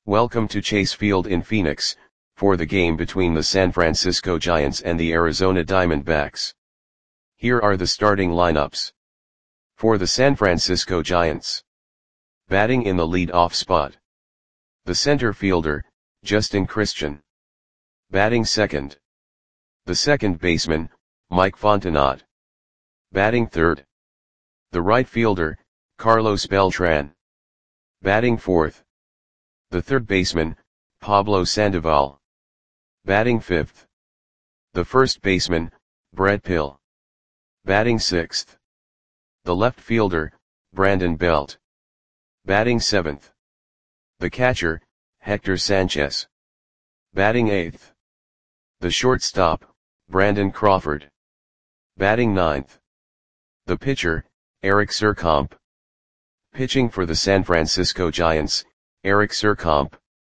Welcome to Chase Field in Phoenix, for the game between the San Francisco Giants and the Arizona Diamondbacks. Here are the starting lineups. For the San Francisco Giants. Batting in the lead-off spot. The center fielder, Justin Christian. Batting second. The second baseman, Mike Fontenot. Batting third. The right fielder, Carlos Beltran. Batting fourth. The third baseman, Pablo Sandoval. Batting fifth. The first baseman, Brett Pill. Batting sixth. The left fielder, Brandon Belt. Batting seventh. The catcher, Hector Sanchez. Batting eighth. The shortstop, Brandon Crawford. Batting ninth. The pitcher, Eric Surkamp. Pitching for the San Francisco Giants, Eric Surkamp.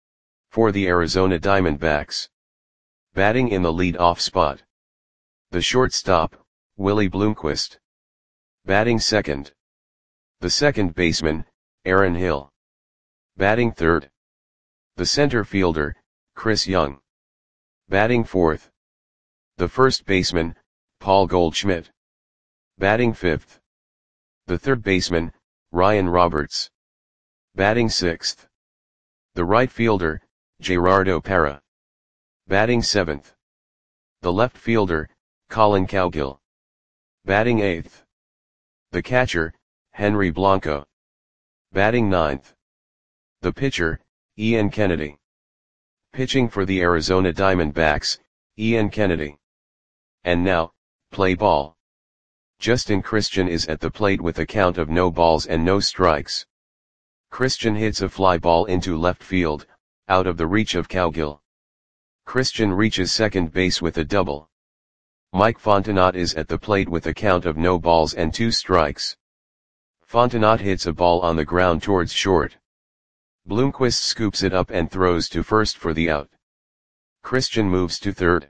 For the Arizona Diamondbacks. Batting in the lead-off spot. The shortstop, Willie Bloomquist. Batting second. The second baseman, Aaron Hill. Batting third. The center fielder, Chris Young. Batting fourth. The first baseman, Paul Goldschmidt. Batting fifth. The third baseman, Ryan Roberts. Batting sixth. The right fielder, Gerardo Parra. Batting seventh. The left fielder, Colin Cowgill. Batting eighth. The catcher, Henry Blanco. Batting ninth. The pitcher, Ian Kennedy. Pitching for the Arizona Diamondbacks, Ian Kennedy. And now, play ball. Justin Christian is at the plate with a count of no balls and no strikes. Christian hits a fly ball into left field, out of the reach of Cowgill. Christian reaches second base with a double. Mike Fontenot is at the plate with a count of no balls and 2 strikes. Fontenot hits a ball on the ground towards short. Bloomquist scoops it up and throws to first for the out. Christian moves to third.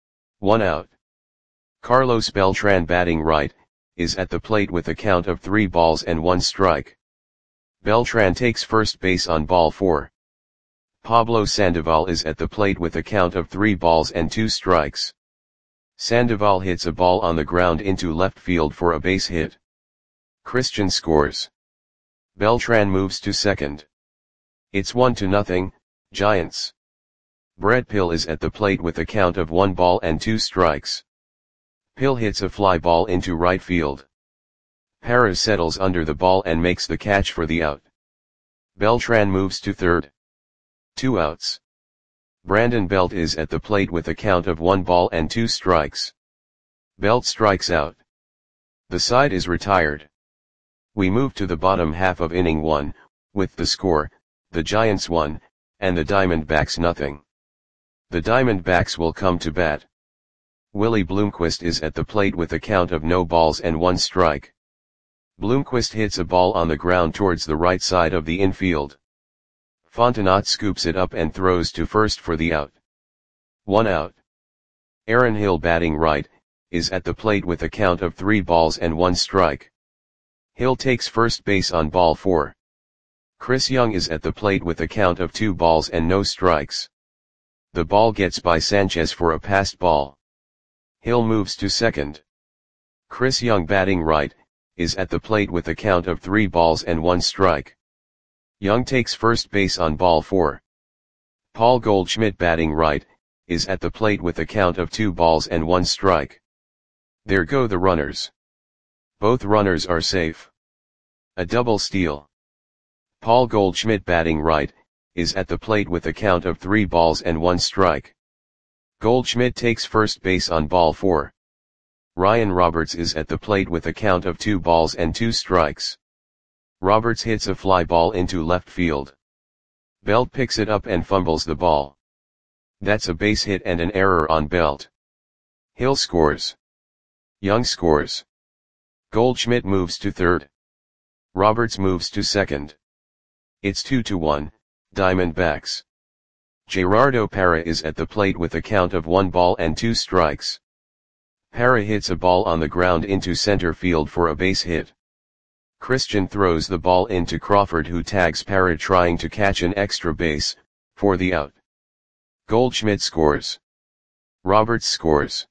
1 out. Carlos Beltran, batting right, is at the plate with a count of 3 balls and 1 strike. Beltran takes first base on ball 4. Pablo Sandoval is at the plate with a count of 3 balls and 2 strikes. Sandoval hits a ball on the ground into left field for a base hit. Christian scores. Beltran moves to second. It's 1-0, Giants. Brett Pill is at the plate with a count of 1 ball and 2 strikes. Pill hits a fly ball into right field. Parra settles under the ball and makes the catch for the out. Beltran moves to third. 2 outs. Brandon Belt is at the plate with a count of 1 ball and 2 strikes. Belt strikes out. The side is retired. We move to the bottom half of inning 1, with the score, the Giants 1, and the Diamondbacks 0. The Diamondbacks will come to bat. Willie Bloomquist is at the plate with a count of no balls and 1 strike. Bloomquist hits a ball on the ground towards the right side of the infield. Fontenot scoops it up and throws to first for the out. 1 out. Aaron Hill, batting right, is at the plate with a count of 3 balls and 1 strike. Hill takes first base on ball 4. Chris Young is at the plate with a count of 2 balls and no strikes. The ball gets by Sanchez for a passed ball. Hill moves to second. Chris Young, batting right, is at the plate with a count of 3 balls and 1 strike. Young takes first base on ball 4. Paul Goldschmidt, batting right, is at the plate with a count of 2 balls and 1 strike. There go the runners. Both runners are safe. A double steal. Paul Goldschmidt, batting right, is at the plate with a count of 3 balls and 1 strike. Goldschmidt takes first base on ball 4. Ryan Roberts is at the plate with a count of 2 balls and 2 strikes. Roberts hits a fly ball into left field. Belt picks it up and fumbles the ball. That's a base hit and an error on Belt. Hill scores. Young scores. Goldschmidt moves to third. Roberts moves to second. It's 2-1, Diamondbacks. Gerardo Parra is at the plate with a count of 1 ball and 2 strikes. Parra hits a ball on the ground into center field for a base hit. Christian throws the ball into Crawford, who tags Parra trying to catch an extra base, for the out. Goldschmidt scores. Roberts scores.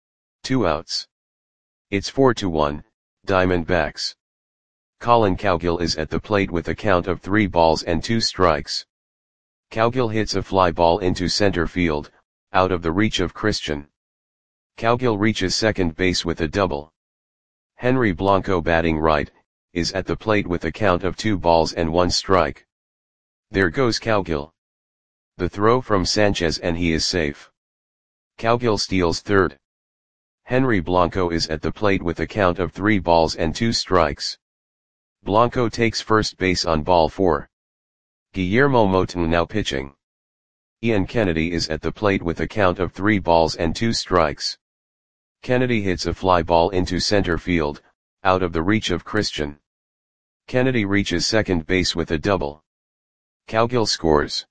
2 outs. It's 4-1, Diamondbacks. Colin Cowgill is at the plate with a count of 3 balls and 2 strikes. Cowgill hits a fly ball into center field, out of the reach of Christian. Cowgill reaches second base with a double. Henry Blanco, batting right, is at the plate with a count of 2 balls and 1 strike. There goes Cowgill. The throw from Sanchez and he is safe. Cowgill steals third. Henry Blanco is at the plate with a count of 3 balls and 2 strikes. Blanco takes first base on ball 4. Guillermo Moton now pitching. Ian Kennedy is at the plate with a count of 3 balls and 2 strikes. Kennedy hits a fly ball into center field, out of the reach of Christian. Kennedy reaches second base with a double. Cowgill scores.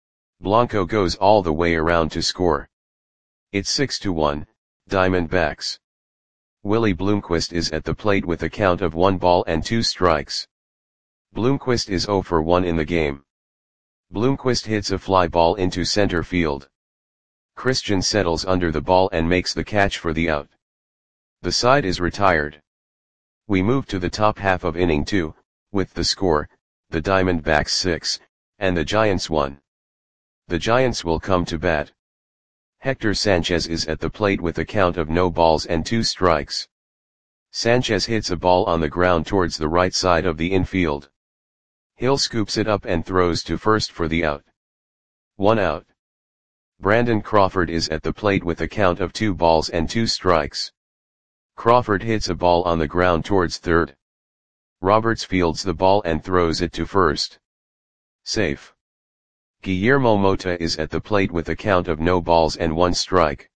Blanco goes all the way around to score. It's 6-1, Diamondbacks. Willie Bloomquist is at the plate with a count of 1 ball and 2 strikes. Bloomquist is 0 for 1 in the game. Bloomquist hits a fly ball into center field. Christian settles under the ball and makes the catch for the out. The side is retired. We move to the top half of inning 2, with the score, the Diamondbacks 6, and the Giants 1. The Giants will come to bat. Hector Sanchez is at the plate with a count of no balls and 2 strikes. Sanchez hits a ball on the ground towards the right side of the infield. Hill scoops it up and throws to first for the out. 1 out. Brandon Crawford is at the plate with a count of 2 balls and 2 strikes. Crawford hits a ball on the ground towards third. Roberts fields the ball and throws it to first. Safe. Guillermo Mota is at the plate with a count of no balls and 1 strike.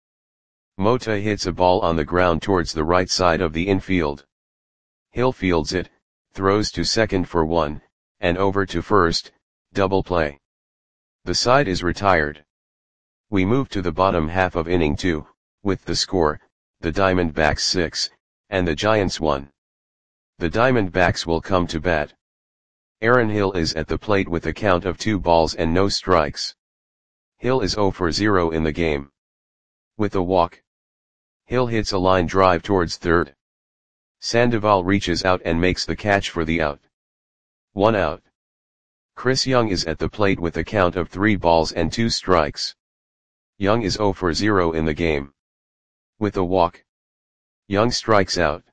Mota hits a ball on the ground towards the right side of the infield. Hill fields it, throws to second for 1, and over to first, double play. The side is retired. We move to the bottom half of inning 2, with the score, the Diamondbacks 6, and the Giants 1. The Diamondbacks will come to bat. Aaron Hill is at the plate with a count of 2 balls and no strikes. Hill is 0 for 0 in the game. With a walk, Hill hits a line drive towards third. Sandoval reaches out and makes the catch for the out. 1 out. Chris Young is at the plate with a count of 3 balls and 2 strikes. Young is 0 for 0 in the game. With a walk, Young strikes out.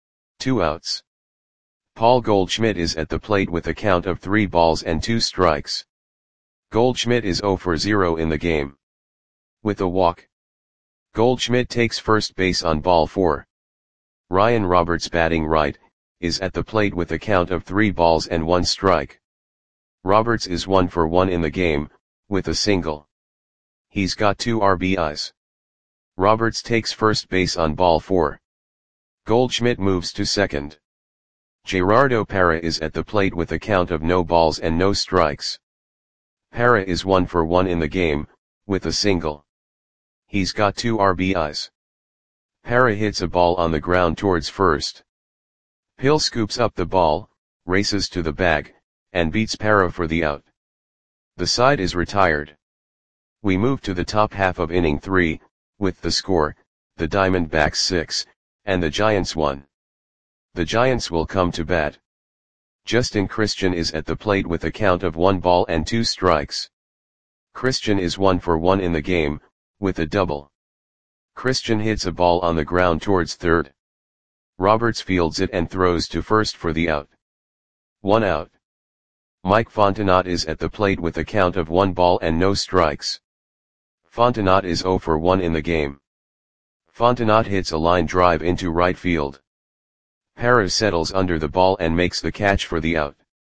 2 outs. Paul Goldschmidt is at the plate with a count of 3 balls and 2 strikes. Goldschmidt is 0 for 0 in the game. With a walk, Goldschmidt takes first base on ball 4. Ryan Roberts, batting right, is at the plate with a count of 3 balls and 1 strike. Roberts is 1 for 1 in the game, with a single. He's got 2 RBIs. Roberts takes first base on ball 4. Goldschmidt moves to second. Gerardo Parra is at the plate with a count of no balls and no strikes. Parra is 1 for 1 in the game, with a single. He's got 2 RBIs. Parra hits a ball on the ground towards first. Hill scoops up the ball, races to the bag, and beats Parra for the out. The side is retired. We move to the top half of inning 3, with the score, the Diamondbacks 6, and the Giants 1. The Giants will come to bat. Justin Christian is at the plate with a count of 1 ball and 2 strikes. Christian is 1 for 1 in the game, with a double. Christian hits a ball on the ground towards third. Roberts fields it and throws to first for the out. 1 out. Mike Fontenot is at the plate with a count of 1 ball and no strikes. Fontenot is 0 for 1 in the game. Fontenot hits a line drive into right field. Parra settles under the ball and makes the catch for the out.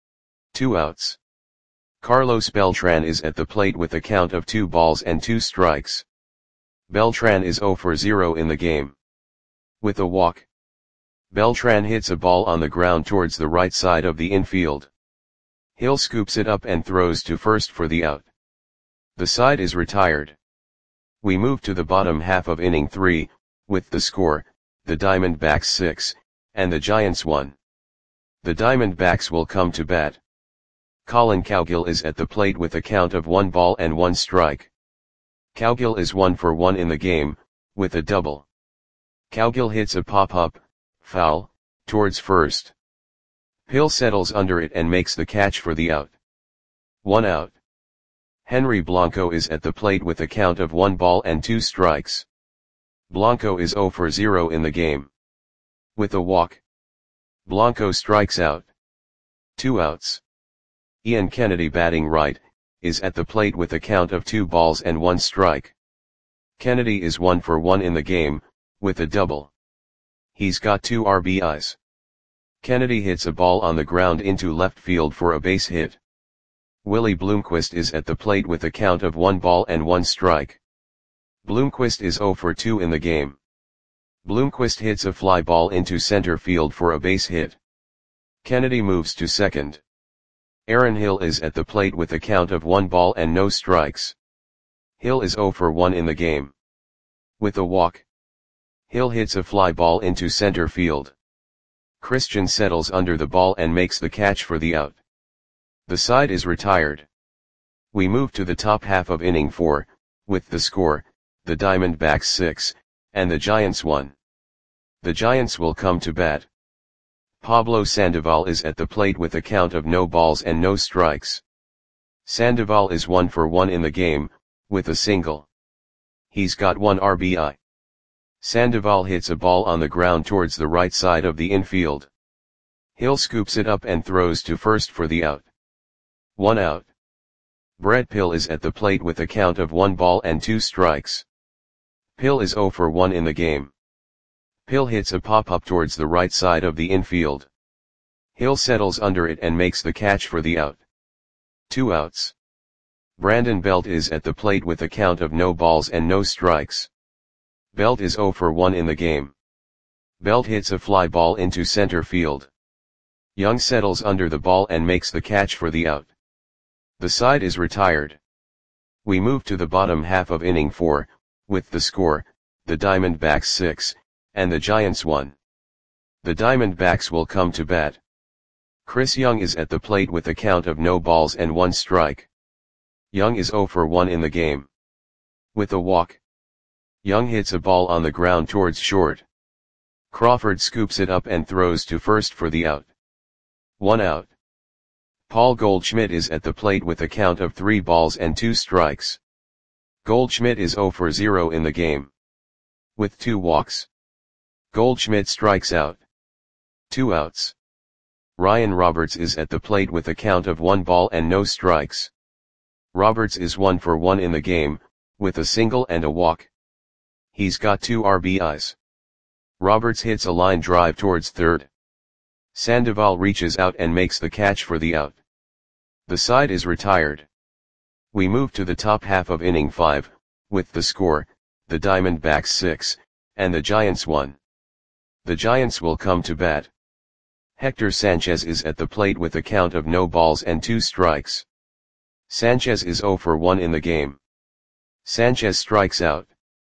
2 outs. Carlos Beltran is at the plate with a count of 2 balls and 2 strikes. Beltran is 0 for 0 in the game. With a walk, Beltran hits a ball on the ground towards the right side of the infield. Hill scoops it up and throws to first for the out. The side is retired. We move to the bottom half of inning 3, with the score, the Diamondbacks 6, and the Giants 1. The Diamondbacks will come to bat. Colin Cowgill is at the plate with a count of 1 ball and 1 strike. Cowgill is 1 for 1 in the game, with a double. Cowgill hits a pop-up, foul, towards first. Hill settles under it and makes the catch for the out. 1 out. Henry Blanco is at the plate with a count of 1 ball and 2 strikes. Blanco is 0 for 0 in the game. With a walk, Blanco strikes out. 2 outs. Ian Kennedy, batting right, is at the plate with a count of 2 balls and 1 strike. Kennedy is 1 for 1 in the game, with a double. He's got 2 RBIs. Kennedy hits a ball on the ground into left field for a base hit. Willie Bloomquist is at the plate with a count of 1 ball and 1 strike. Bloomquist is 0 for 2 in the game. Bloomquist hits a fly ball into center field for a base hit. Kennedy moves to second. Aaron Hill is at the plate with a count of 1 ball and no strikes. Hill is 0 for 1 in the game. With a walk, Hill hits a fly ball into center field. Christian settles under the ball and makes the catch for the out. The side is retired. We move to the top half of inning 4, with the score, the Diamondbacks 6, and the Giants 1. The Giants will come to bat. Pablo Sandoval is at the plate with a count of no balls and no strikes. Sandoval is 1 for 1 in the game, with a single. He's got 1 RBI. Sandoval hits a ball on the ground towards the right side of the infield. Hill scoops it up and throws to first for the out. 1 out. Brett Pill is at the plate with a count of 1 ball and 2 strikes. Pill is 0 for 1 in the game. Hill hits a pop-up towards the right side of the infield. Hill settles under it and makes the catch for the out. 2 outs. Brandon Belt is at the plate with a count of no balls and no strikes. Belt is 0 for 1 in the game. Belt hits a fly ball into center field. Young settles under the ball and makes the catch for the out. The side is retired. We move to the bottom half of inning 4, with the score, the Diamondbacks 6, and the Giants 1. The Diamondbacks will come to bat. Chris Young is at the plate with a count of no balls and 1 strike. Young is 0 for 1 in the game. With a walk, Young hits a ball on the ground towards short. Crawford scoops it up and throws to first for the out. 1 out. Paul Goldschmidt is at the plate with a count of 3 balls and 2 strikes. Goldschmidt is 0 for 0 in the game. With 2 walks, Goldschmidt strikes out. 2 outs. Ryan Roberts is at the plate with a count of 1 ball and no strikes. Roberts is 1 for 1 in the game, with a single and a walk. He's got 2 RBIs. Roberts hits a line drive towards third. Sandoval reaches out and makes the catch for the out. The side is retired. We move to the top half of inning 5, with the score, the Diamondbacks 6, and the Giants 1. The Giants will come to bat. Hector Sanchez is at the plate with a count of no balls and 2 strikes. Sanchez is 0 for 1 in the game. Sanchez strikes out.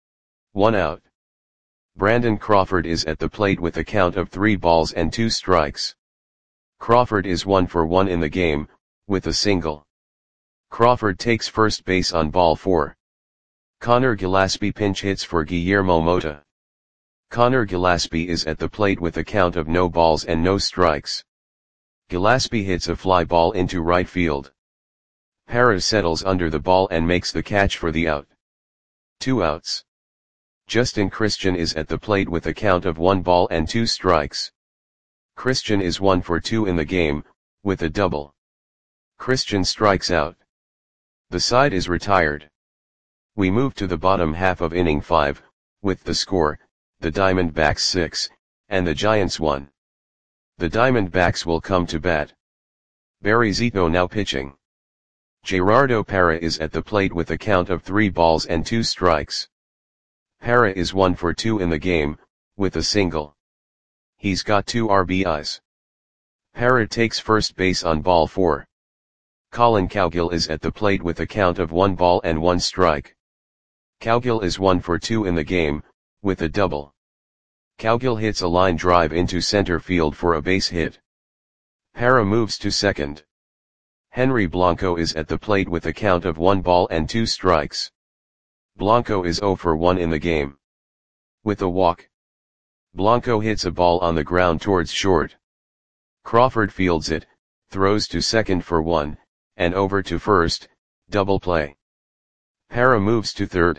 1 out. Brandon Crawford is at the plate with a count of 3 balls and 2 strikes. Crawford is 1 for 1 in the game, with a single. Crawford takes first base on ball 4. Connor Gillaspie pinch hits for Guillermo Mota. Connor Gillaspie is at the plate with a count of no balls and no strikes. Gillaspie hits a fly ball into right field. Perez settles under the ball and makes the catch for the out. 2 outs. Justin Christian is at the plate with a count of 1 ball and 2 strikes. Christian is 1 for 2 in the game, with a double. Christian strikes out. The side is retired. We move to the bottom half of inning 5, with the score, the Diamondbacks 6, and the Giants 1. The Diamondbacks will come to bat. Barry Zito now pitching. Gerardo Parra is at the plate with a count of 3 balls and 2 strikes. Parra is 1 for 2 in the game, with a single. He's got 2 RBIs. Parra takes first base on ball 4. Colin Cowgill is at the plate with a count of 1 ball and 1 strike. Cowgill is 1 for 2 in the game, with a double. Cowgill hits a line drive into center field for a base hit. Parra moves to second. Henry Blanco is at the plate with a count of 1 ball and 2 strikes. Blanco is 0 for 1 in the game. With a walk, Blanco hits a ball on the ground towards short. Crawford fields it, throws to second for 1, and over to first, double play. Parra moves to third.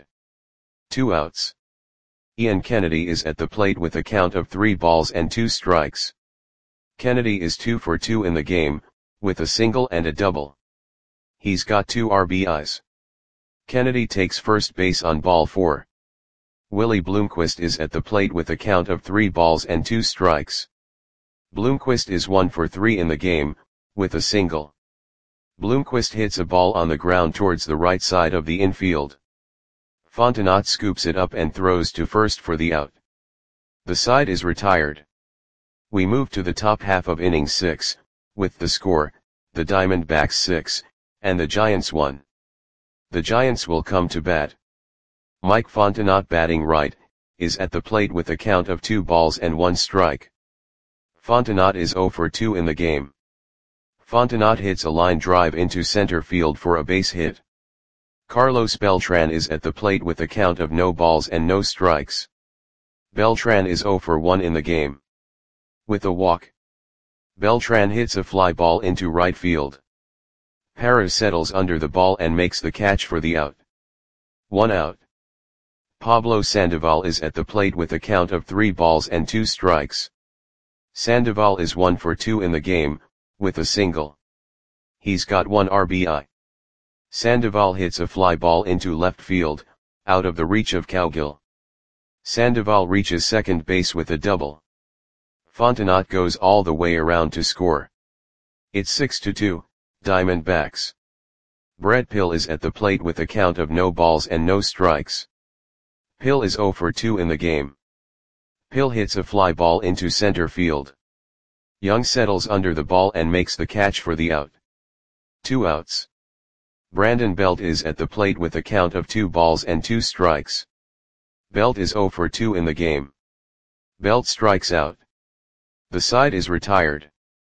2 outs. Ian Kennedy is at the plate with a count of 3 balls and 2 strikes. Kennedy is 2 for 2 in the game, with a single and a double. He's got 2 RBIs. Kennedy takes first base on ball 4. Willie Bloomquist is at the plate with a count of 3 balls and 2 strikes. Bloomquist is 1 for 3 in the game, with a single. Bloomquist hits a ball on the ground towards the right side of the infield. Fontenot scoops it up and throws to first for the out. The side is retired. We move to the top half of inning 6, with the score, the Diamondbacks 6, and the Giants 1. The Giants will come to bat. Mike Fontenot, batting right, is at the plate with a count of 2 balls and 1 strike. Fontenot is 0 for 2 in the game. Fontenot hits a line drive into center field for a base hit. Carlos Beltran is at the plate with a count of no balls and no strikes. Beltran is 0 for 1 in the game. With a walk, Beltran hits a fly ball into right field. Parra settles under the ball and makes the catch for the out. 1 out. Pablo Sandoval is at the plate with a count of 3 balls and 2 strikes. Sandoval is 1 for 2 in the game, with a single. He's got 1 RBI. Sandoval hits a fly ball into left field, out of the reach of Cowgill. Sandoval reaches second base with a double. Fontenot goes all the way around to score. It's 6-2, Diamondbacks. Brett Pill is at the plate with a count of no balls and no strikes. Pill is 0 for 2 in the game. Pill hits a fly ball into center field. Young settles under the ball and makes the catch for the out. 2 outs. Brandon Belt is at the plate with a count of 2 balls and 2 strikes. Belt is 0 for 2 in the game. Belt strikes out. The side is retired.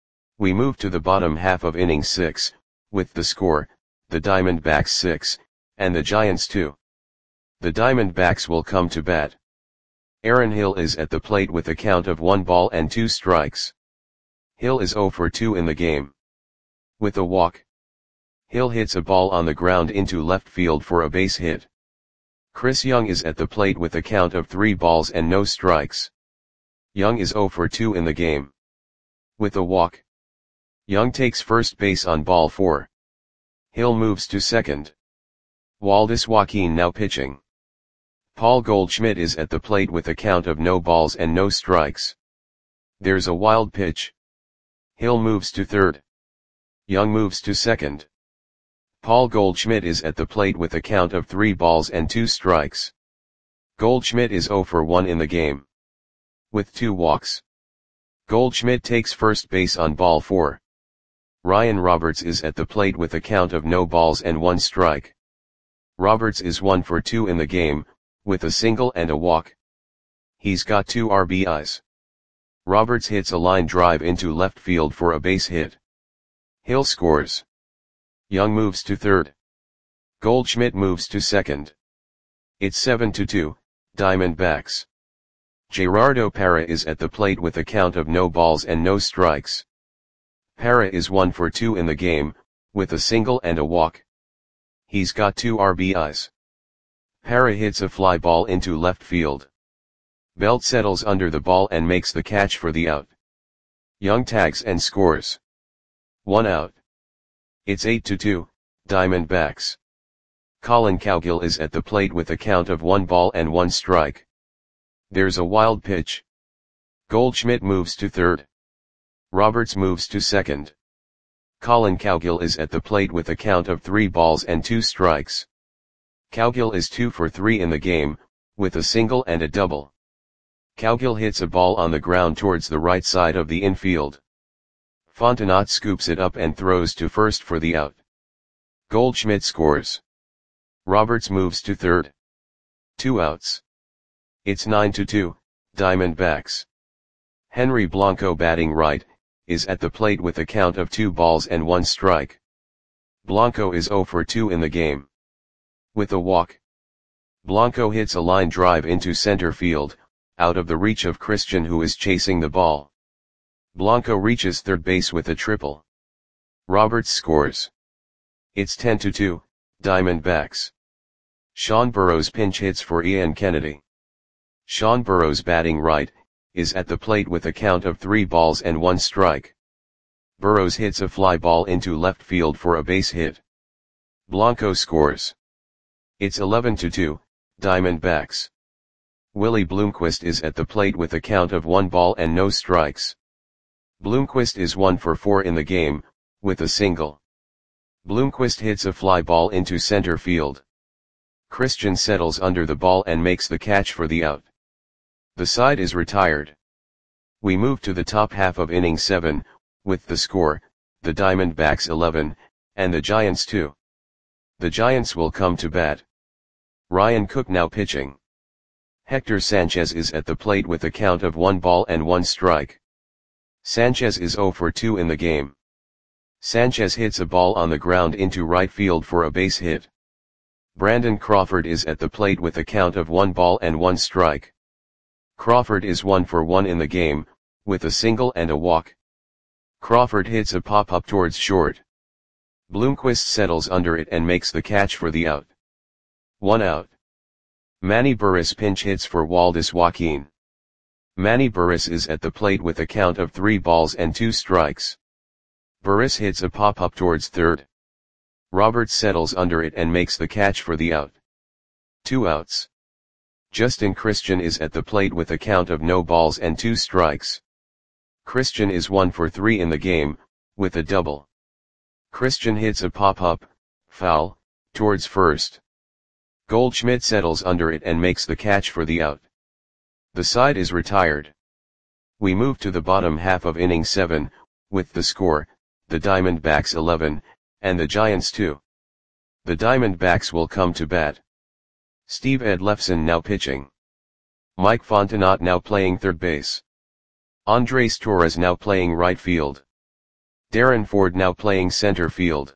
We move to the bottom half of inning 6, with the score, the Diamondbacks 6, and the Giants 2. The Diamondbacks will come to bat. Aaron Hill is at the plate with a count of 1 ball and 2 strikes. Hill is 0 for 2 in the game. With a walk, Hill hits a ball on the ground into left field for a base hit. Chris Young is at the plate with a count of 3 balls and no strikes. Young is 0 for 2 in the game. With a walk, Young takes first base on ball 4. Hill moves to second. Waldis Joaquin now pitching. Paul Goldschmidt is at the plate with a count of no balls and no strikes. There's a wild pitch. Hill moves to third. Young moves to second. Paul Goldschmidt is at the plate with a count of 3 balls and 2 strikes. Goldschmidt is 0 for 1 in the game. With 2 walks, Goldschmidt takes first base on ball 4. Ryan Roberts is at the plate with a count of no balls and 1 strike. Roberts is 1 for 2 in the game, with a single and a walk. He's got 2 RBIs. Roberts hits a line drive into left field for a base hit. Hill scores. Young moves to third. Goldschmidt moves to second. It's 7-2, Diamondbacks. Gerardo Parra is at the plate with a count of no balls and no strikes. Parra is 1 for 2 in the game, with a single and a walk. He's got 2 RBIs. Parra hits a fly ball into left field. Belt settles under the ball and makes the catch for the out. Young tags and scores. 1 out. It's 8-2, Diamondbacks. Colin Cowgill is at the plate with a count of 1 ball and 1 strike. There's a wild pitch. Goldschmidt moves to third. Roberts moves to second. Colin Cowgill is at the plate with a count of 3 balls and 2 strikes. Cowgill is 2 for 3 in the game, with a single and a double. Cowgill hits a ball on the ground towards the right side of the infield. Fontenot scoops it up and throws to first for the out. Goldschmidt scores. Roberts moves to third. 2 outs. It's 9-2, Diamondbacks. Henry Blanco, batting right, is at the plate with a count of 2 balls and 1 strike. Blanco is 0 for 2 in the game. With a walk, Blanco hits a line drive into center field, out of the reach of Christian, who is chasing the ball. Blanco reaches third base with a triple. Roberts scores. It's 10-2, Diamondbacks. Sean Burroughs pinch hits for Ian Kennedy. Sean Burroughs, batting right, is at the plate with a count of 3 balls and 1 strike. Burroughs hits a fly ball into left field for a base hit. Blanco scores. It's 11-2, Diamondbacks. Willie Bloomquist is at the plate with a count of 1 ball and no strikes. Bloomquist is 1 for 4 in the game, with a single. Bloomquist hits a fly ball into center field. Christian settles under the ball and makes the catch for the out. The side is retired. We move to the top half of inning 7, with the score, the Diamondbacks 11, and the Giants 2. The Giants will come to bat. Ryan Cook now pitching. Hector Sanchez is at the plate with a count of 1 ball and 1 strike. Sanchez is 0 for 2 in the game. Sanchez hits a ball on the ground into right field for a base hit. Brandon Crawford is at the plate with a count of 1 ball and 1 strike. Crawford is 1 for 1 in the game, with a single and a walk. Crawford hits a pop-up towards short. Bloomquist settles under it and makes the catch for the out. 1 out. Manny Burris pinch hits for Waldis Joaquin. Manny Burris is at the plate with a count of 3 balls and 2 strikes. Burris hits a pop-up towards third. Roberts settles under it and makes the catch for the out. 2 outs. Justin Christian is at the plate with a count of no balls and 2 strikes. Christian is 1 for 3 in the game, with a double. Christian hits a pop-up, foul, towards first. Goldschmidt settles under it and makes the catch for the out. The side is retired. We move to the bottom half of inning 7, with the score, the Diamondbacks 11, and the Giants 2. The Diamondbacks will come to bat. Steve Edlefson now pitching. Mike Fontenot now playing third base. Andres Torres now playing right field. Darren Ford now playing center field.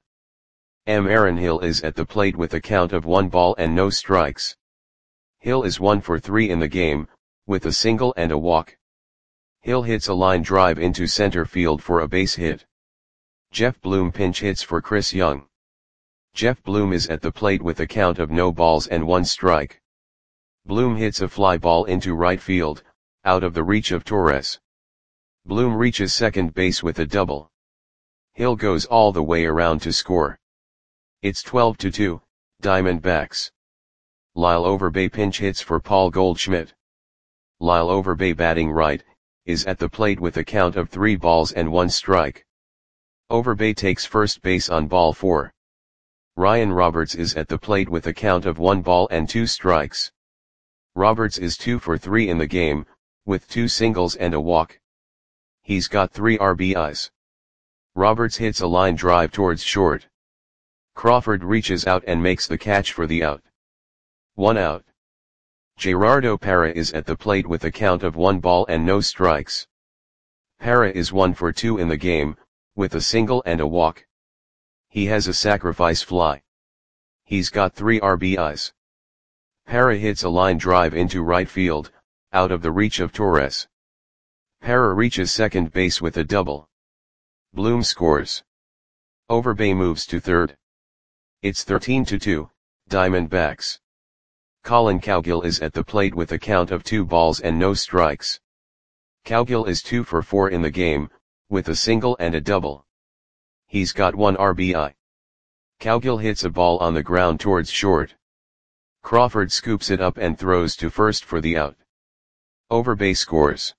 Aaron Hill is at the plate with a count of 1 ball and no strikes. Hill is 1 for 3 in the game, with a single and a walk. Hill hits a line drive into center field for a base hit. Jeff Bloom pinch hits for Chris Young. Jeff Bloom is at the plate with a count of no balls and 1 strike. Bloom hits a fly ball into right field, out of the reach of Torres. Bloom reaches second base with a double. Hill goes all the way around to score. It's 12-2, Diamondbacks. Lyle Overbay pinch hits for Paul Goldschmidt. Lyle Overbay, batting right, is at the plate with a count of 3 balls and 1 strike. Overbay takes first base on ball 4. Ryan Roberts is at the plate with a count of 1 ball and 2 strikes. Roberts is 2 for 3 in the game, with 2 singles and a walk. He's got 3 RBIs. Roberts hits a line drive towards short. Crawford reaches out and makes the catch for the out. 1 out. Gerardo Parra is at the plate with a count of 1 ball and no strikes. Parra is 1 for 2 in the game, with a single and a walk. He has a sacrifice fly. He's got 3 RBIs. Parra hits a line drive into right field, out of the reach of Torres. Parra reaches second base with a double. Bloom scores. Overbay moves to third. It's 13-2, Diamondbacks. Colin Cowgill is at the plate with a count of 2 balls and no strikes. Cowgill is 2 for 4 in the game, with a single and a double. He's got 1 RBI. Cowgill hits a ball on the ground towards short. Crawford scoops it up and throws to first for the out. Overbay scores.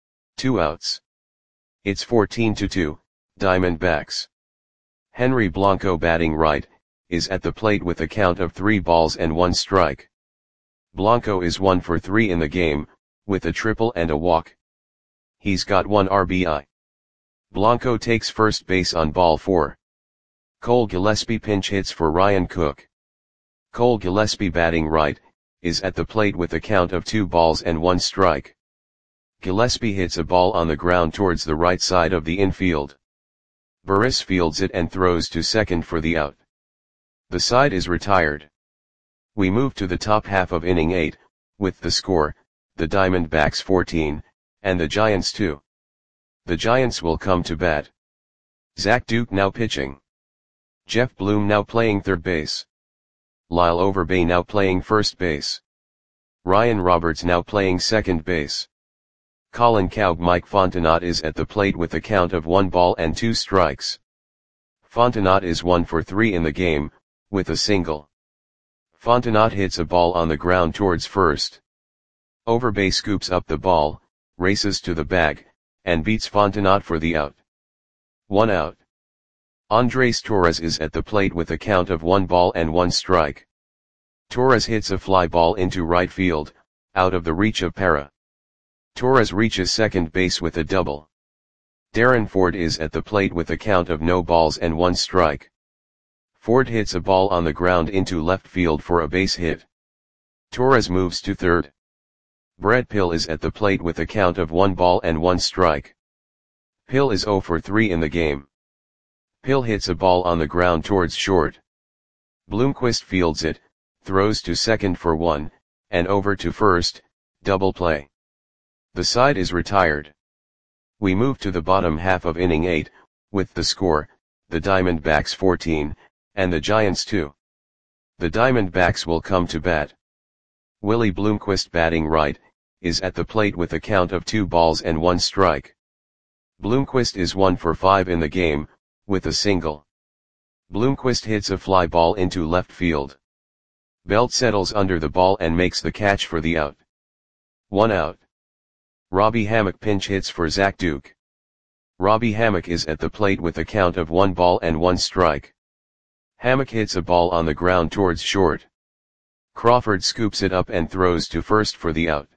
2 outs. It's 14-2, Diamondbacks. Henry Blanco, batting right, is at the plate with a count of 3 balls and 1 strike. Blanco is 1 for 3 in the game, with a triple and a walk. He's got 1 RBI. Blanco takes first base on ball 4. Cole Gillespie pinch hits for Ryan Cook. Cole Gillespie, batting right, is at the plate with a count of 2 balls and 1 strike. Gillespie hits a ball on the ground towards the right side of the infield. Burris fields it and throws to second for the out. The side is retired. We move to the top half of inning 8, with the score, the Diamondbacks 14, and the Giants 2. The Giants will come to bat. Zach Duke now pitching. Jeff Bloom now playing third base. Lyle Overbay now playing first base. Ryan Roberts now playing second base. Colin Cowg Mike Fontenot is at the plate with a count of 1-2 strikes. Fontenot is 1 for 3 in the game, with a single. Fontenot hits a ball on the ground towards first. Overbay scoops up the ball, races to the bag, and beats Fontenot for the out. 1 out. Andres Torres is at the plate with a count of 1-1 strike. Torres hits a fly ball into right field, out of the reach of Parra. Torres reaches second base with a double. Darren Ford is at the plate with a count of 0-1 strike. Ford hits a ball on the ground into left field for a base hit. Torres moves to third. Brett Pill is at the plate with a count of 1-1 strike. Pill is 0 for 3 in the game. Pill hits a ball on the ground towards short. Bloomquist fields it, throws to second for 1, and over to first, double play. The side is retired. We move to the bottom half of inning 8, with the score, the Diamondbacks 14, and the Giants 2. The Diamondbacks will come to bat. Willie Bloomquist batting right, is at the plate with a count of 2-1 strike. Bloomquist is 1 for 5 in the game, with a single. Bloomquist hits a fly ball into left field. Belt settles under the ball and makes the catch for the out. 1 out. Robbie Hammock pinch hits for Zach Duke. Robbie Hammock is at the plate with a count of 1-1 strike. Hammock hits a ball on the ground towards short. Crawford scoops it up and throws to first for the out.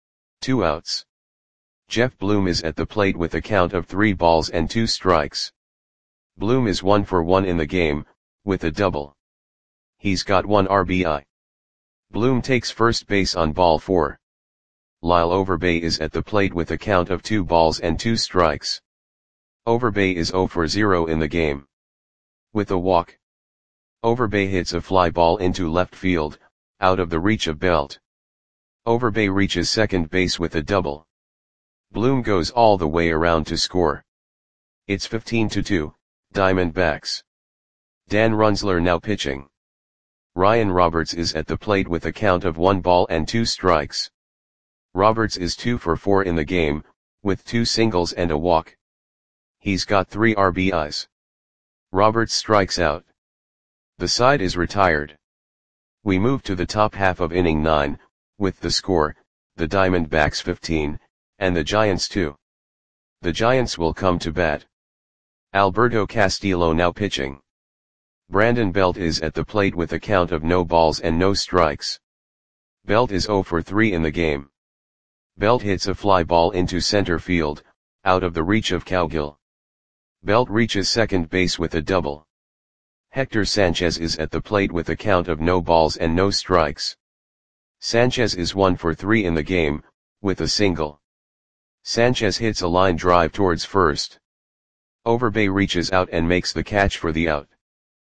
2 outs. Jeff Bloom is at the plate with a count of 3-2 strikes. Bloom is 1 for 1 in the game, with a double. He's got 1 RBI. Bloom takes first base on ball 4. Lyle Overbay is at the plate with a count of 2-2 strikes. Overbay is 0 for 0 in the game. With a walk. Overbay hits a fly ball into left field, out of the reach of Belt. Overbay reaches second base with a double. Bloom goes all the way around to score. It's 15-2, Diamondbacks. Dan Runsler now pitching. Ryan Roberts is at the plate with a count of 1-2 strikes. Roberts is 2 for 4 in the game, with 2 singles and a walk. He's got 3 RBIs. Roberts strikes out. The side is retired. We move to the top half of inning 9, with the score, the Diamondbacks 15, and the Giants 2. The Giants will come to bat. Alberto Castillo now pitching. Brandon Belt is at the plate with a count of 0 strikes. Belt is 0 for 3 in the game. Belt hits a fly ball into center field, out of the reach of Cowgill. Belt reaches second base with a double. Hector Sanchez is at the plate with a count of 0 strikes. Sanchez is 1 for 3 in the game, with a single. Sanchez hits a line drive towards first. Overbay reaches out and makes the catch for the out.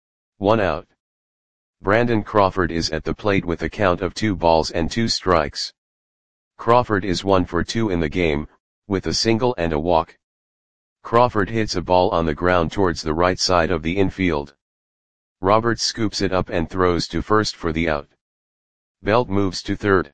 1 out. Brandon Crawford is at the plate with a count of 2 strikes. Crawford is 1 for 2 in the game, with a single and a walk. Crawford hits a ball on the ground towards the right side of the infield. Roberts scoops it up and throws to first for the out. Belt moves to third.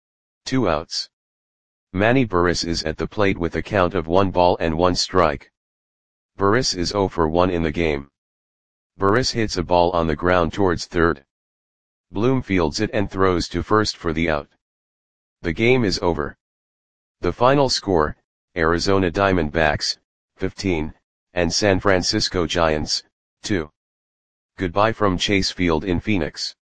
2 outs. Manny Burris is at the plate with a count of 1-1 strike. Burris is 0 for 1 in the game. Burris hits a ball on the ground towards third. Bloom fields it and throws to first for the out. The game is over. The final score, Arizona Diamondbacks, 15, and San Francisco Giants, 2. Goodbye from Chase Field in Phoenix.